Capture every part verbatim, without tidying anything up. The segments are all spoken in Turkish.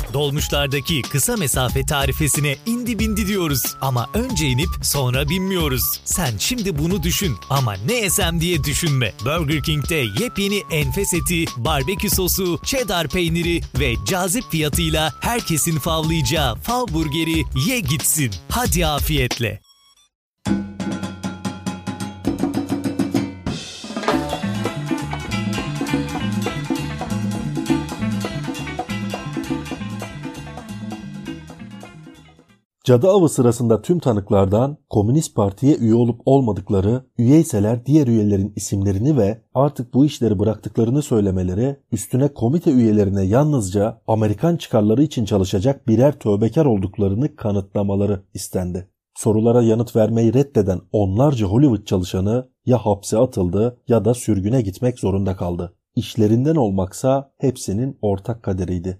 Dolmuşlardaki kısa mesafe tarifesine indi bindi diyoruz. Ama önce inip sonra binmiyoruz. Sen şimdi bunu düşün ama ne yesem diye düşünme. Burger King'de yepyeni enfes eti, barbekü sosu, cheddar peyniri ve cazip fiyatıyla herkesin favlayacağı Fav Burger'i ye gitsin. Hadi afiyetle. Cadı avı sırasında tüm tanıklardan Komünist Parti'ye üye olup olmadıkları, üyeyseler diğer üyelerin isimlerini ve artık bu işleri bıraktıklarını söylemeleri, üstüne komite üyelerine yalnızca Amerikan çıkarları için çalışacak birer tövbekar olduklarını kanıtlamaları istendi. Sorulara yanıt vermeyi reddeden onlarca Hollywood çalışanı ya hapse atıldı ya da sürgüne gitmek zorunda kaldı. İşlerinden olmaksa hepsinin ortak kaderiydi.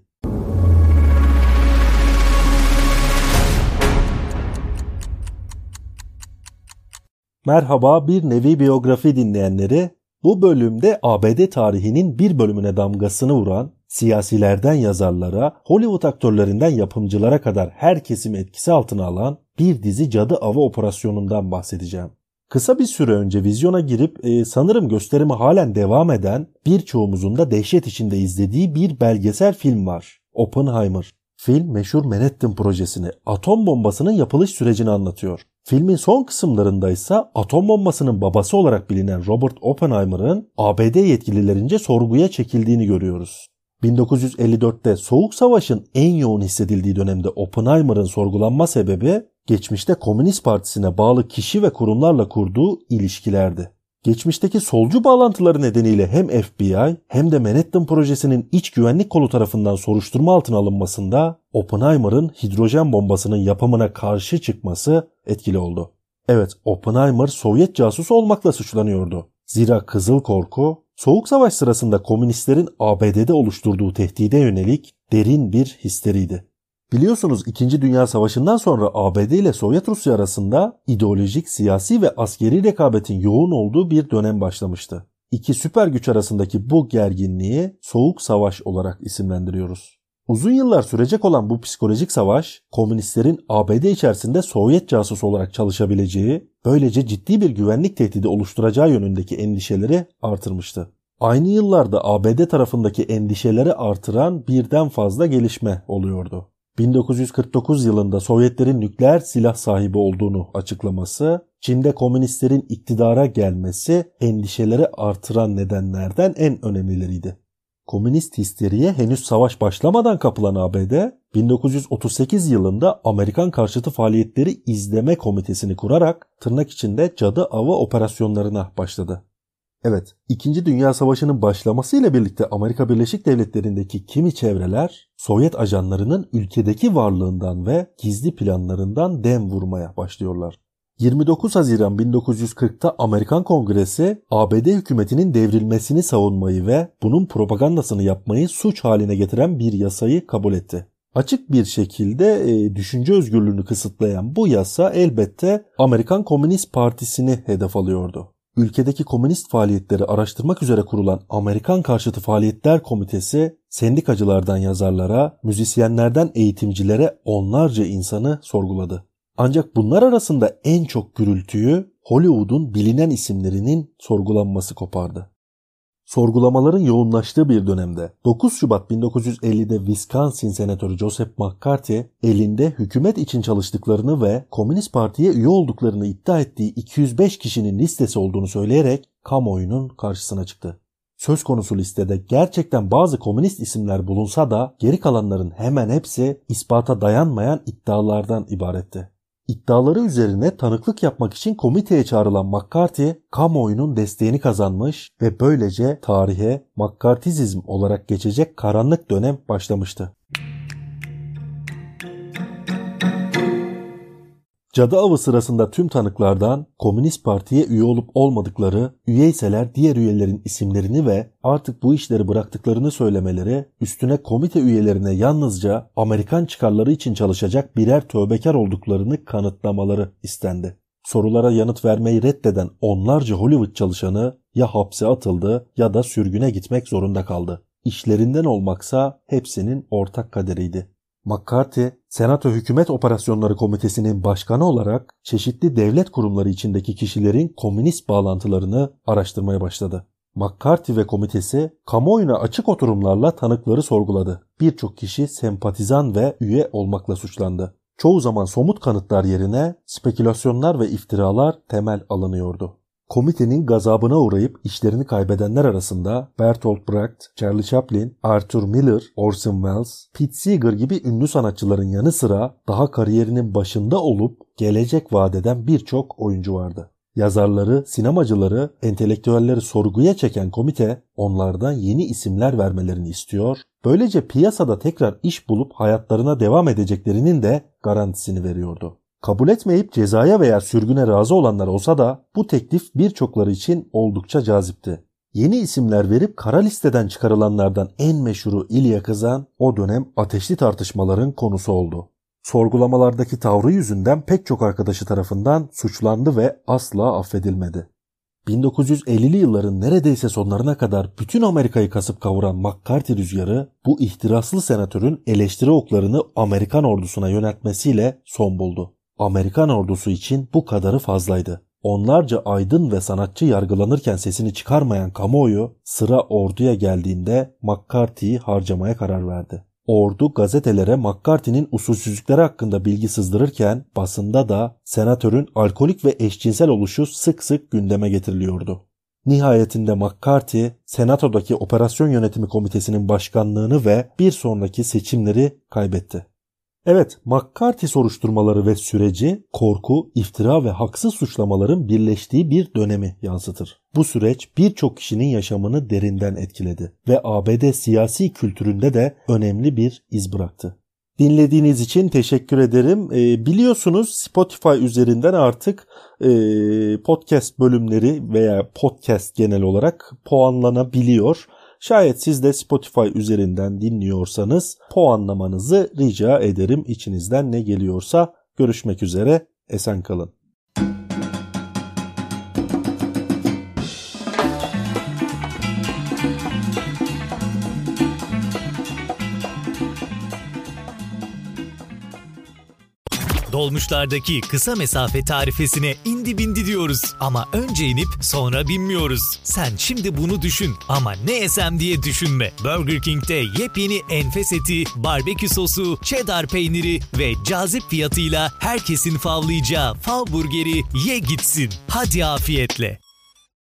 Merhaba bir nevi biyografi dinleyenleri. Bu bölümde A B D tarihinin bir bölümüne damgasını vuran, siyasilerden yazarlara, Hollywood aktörlerinden yapımcılara kadar her kesimi etkisi altına alan bir dizi cadı avı operasyonundan bahsedeceğim. Kısa bir süre önce vizyona girip e, sanırım gösterimi halen devam eden, birçoğumuzun da dehşet içinde izlediği bir belgesel film var. Oppenheimer. Film meşhur Manhattan projesini, atom bombasının yapılış sürecini anlatıyor. Filmin son kısımlarında ise atom bombasının babası olarak bilinen Robert Oppenheimer'ın A B D yetkililerince sorguya çekildiğini görüyoruz. bin dokuz yüz elli dörtte Soğuk Savaş'ın en yoğun hissedildiği dönemde Oppenheimer'ın sorgulanma sebebi geçmişte Komünist Partisi'ne bağlı kişi ve kurumlarla kurduğu ilişkilerdi. Geçmişteki solcu bağlantıları nedeniyle hem F B I hem de Manhattan projesinin iç güvenlik kolu tarafından soruşturma altına alınmasında Oppenheimer'ın hidrojen bombasının yapımına karşı çıkması etkili oldu. Evet, Oppenheimer Sovyet casusu olmakla suçlanıyordu. Zira Kızıl Korku, Soğuk Savaş sırasında komünistlerin A B D'de oluşturduğu tehdide yönelik derin bir histeriydi. Biliyorsunuz İkinci Dünya Savaşı'ndan sonra A B D ile Sovyet Rusya arasında ideolojik, siyasi ve askeri rekabetin yoğun olduğu bir dönem başlamıştı. İki süper güç arasındaki bu gerginliği Soğuk Savaş olarak isimlendiriyoruz. Uzun yıllar sürecek olan bu psikolojik savaş, komünistlerin A B D içerisinde Sovyet casusu olarak çalışabileceği, böylece ciddi bir güvenlik tehdidi oluşturacağı yönündeki endişeleri artırmıştı. Aynı yıllarda A B D tarafındaki endişeleri artıran birden fazla gelişme oluyordu. bin dokuz yüz kırk dokuz yılında Sovyetlerin nükleer silah sahibi olduğunu açıklaması, Çin'de komünistlerin iktidara gelmesi endişeleri artıran nedenlerden en önemlileriydi. Komünist histeriye henüz savaş başlamadan kapılan A B D, bin dokuz yüz otuz sekiz yılında Amerikan karşıtı faaliyetleri izleme komitesini kurarak tırnak içinde cadı avı operasyonlarına başladı. Evet, İkinci Dünya Savaşı'nın başlamasıyla birlikte Amerika Birleşik Devletleri'ndeki kimi çevreler Sovyet ajanlarının ülkedeki varlığından ve gizli planlarından dem vurmaya başlıyorlar. yirmi dokuz Haziran bin dokuz yüz kırkta Amerikan Kongresi A B D hükümetinin devrilmesini savunmayı ve bunun propagandasını yapmayı suç haline getiren bir yasayı kabul etti. Açık bir şekilde e, düşünce özgürlüğünü kısıtlayan bu yasa elbette Amerikan Komünist Partisi'ni hedef alıyordu. Ülkedeki komünist faaliyetleri araştırmak üzere kurulan Amerikan Karşıtı Faaliyetler Komitesi, sendikacılardan yazarlara, müzisyenlerden eğitimcilere onlarca insanı sorguladı. Ancak bunlar arasında en çok gürültüyü Hollywood'un bilinen isimlerinin sorgulanması kopardı. Sorgulamaların yoğunlaştığı bir dönemde dokuz Şubat bin dokuz yüz ellide Wisconsin Senatörü Joseph McCarthy elinde hükümet için çalıştıklarını ve Komünist Parti'ye üye olduklarını iddia ettiği iki yüz beş kişinin listesi olduğunu söyleyerek kamuoyunun karşısına çıktı. Söz konusu listede gerçekten bazı komünist isimler bulunsa da geri kalanların hemen hepsi ispata dayanmayan iddialardan ibaretti. İddiaları üzerine tanıklık yapmak için komiteye çağrılan McCarthy, kamuoyunun desteğini kazanmış ve böylece tarihe McCarthyizm olarak geçecek karanlık dönem başlamıştı. Cadı avı sırasında tüm tanıklardan Komünist Parti'ye üye olup olmadıkları, üyeyseler diğer üyelerin isimlerini ve artık bu işleri bıraktıklarını söylemeleri, üstüne komite üyelerine yalnızca Amerikan çıkarları için çalışacak birer tövbekar olduklarını kanıtlamaları istendi. Sorulara yanıt vermeyi reddeden onlarca Hollywood çalışanı ya hapse atıldı ya da sürgüne gitmek zorunda kaldı. İşlerinden olmaksa hepsinin ortak kaderiydi. McCarthy, Senato Hükümet Operasyonları Komitesi'nin başkanı olarak çeşitli devlet kurumları içindeki kişilerin komünist bağlantılarını araştırmaya başladı. McCarthy ve komitesi kamuoyuna açık oturumlarla tanıkları sorguladı. Birçok kişi sempatizan ve üye olmakla suçlandı. Çoğu zaman somut kanıtlar yerine spekülasyonlar ve iftiralar temel alınıyordu. Komitenin gazabına uğrayıp işlerini kaybedenler arasında Bertolt Brecht, Charlie Chaplin, Arthur Miller, Orson Welles, Pete Seeger gibi ünlü sanatçıların yanı sıra daha kariyerinin başında olup gelecek vaat eden birçok oyuncu vardı. Yazarları, sinemacıları, entelektüelleri sorguya çeken komite onlardan yeni isimler vermelerini istiyor. Böylece piyasada tekrar iş bulup hayatlarına devam edeceklerinin de garantisini veriyordu. Kabul etmeyip cezaya veya sürgüne razı olanlar olsa da bu teklif birçokları için oldukça cazipti. Yeni isimler verip kara listeden çıkarılanlardan en meşhuru Ilya Kazan o dönem ateşli tartışmaların konusu oldu. Sorgulamalardaki tavrı yüzünden pek çok arkadaşı tarafından suçlandı ve asla affedilmedi. bin dokuz yüz ellili yılların neredeyse sonlarına kadar bütün Amerika'yı kasıp kavuran McCarthy rüzgarı bu ihtiraslı senatörün eleştiri oklarını Amerikan ordusuna yöneltmesiyle son buldu. Amerikan ordusu için bu kadarı fazlaydı. Onlarca aydın ve sanatçı yargılanırken sesini çıkarmayan kamuoyu sıra orduya geldiğinde McCarthy'yi harcamaya karar verdi. Ordu gazetelere McCarthy'nin usulsüzlükleri hakkında bilgi sızdırırken basında da senatörün alkolik ve eşcinsel oluşu sık sık gündeme getiriliyordu. Nihayetinde McCarthy, Senato'daki Operasyon Yönetimi Komitesi'nin başkanlığını ve bir sonraki seçimleri kaybetti. Evet, McCarthy soruşturmaları ve süreci korku, iftira ve haksız suçlamaların birleştiği bir dönemi yansıtır. Bu süreç birçok kişinin yaşamını derinden etkiledi ve A B D siyasi kültüründe de önemli bir iz bıraktı. Dinlediğiniz için teşekkür ederim. E, biliyorsunuz Spotify üzerinden artık e, podcast bölümleri veya podcast genel olarak puanlanabiliyor. Şayet siz de Spotify üzerinden dinliyorsanız puanlamanızı rica ederim. İçinizden ne geliyorsa. Görüşmek üzere. Esen kalın. Dolmuşlardaki kısa mesafe tarifesine indi bindi diyoruz. Ama önce inip sonra binmiyoruz. Sen şimdi bunu düşün ama ne yesem diye düşünme. Burger King'de yepyeni enfes eti, barbekü sosu, cheddar peyniri ve cazip fiyatıyla herkesin favlayacağı fav burgeri ye gitsin. Hadi afiyetle.